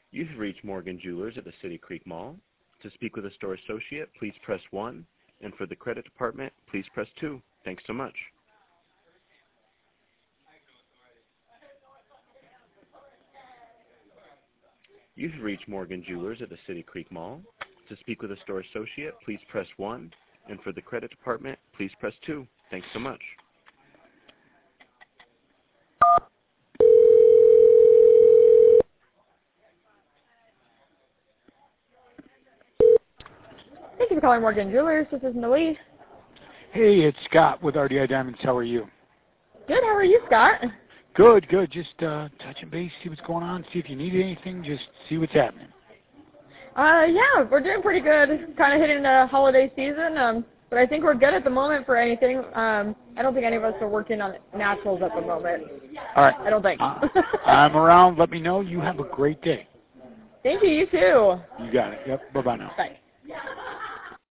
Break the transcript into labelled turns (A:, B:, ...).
A: You've reached Morgan Jewelers at the City Creek Mall. To speak with a store associate, please press 1. And for the credit department, please press 2. Thanks so much. You've reached Morgan Jewelers at the City Creek Mall. To speak with a store associate, please press 1. And for the credit department, please press 2. Thanks so much.
B: Thank you for calling Morgan Jewelers. This is Millie.
C: Hey, it's Scott with RDI Diamonds. How are you?
B: Good. How are you, Scott?
C: Good, good. Just touching base, see what's going on, see if you need anything, just see what's happening.
B: Yeah, we're doing pretty good. Kind of hitting the holiday season, but I think we're good at the moment for anything. I don't think any of us are working on naturals at the moment.
C: All right.
B: I don't think.
C: I'm around. Let me know. You have a great day.
B: Thank you. You too.
C: You got it. Yep. Bye-bye now.
B: Bye.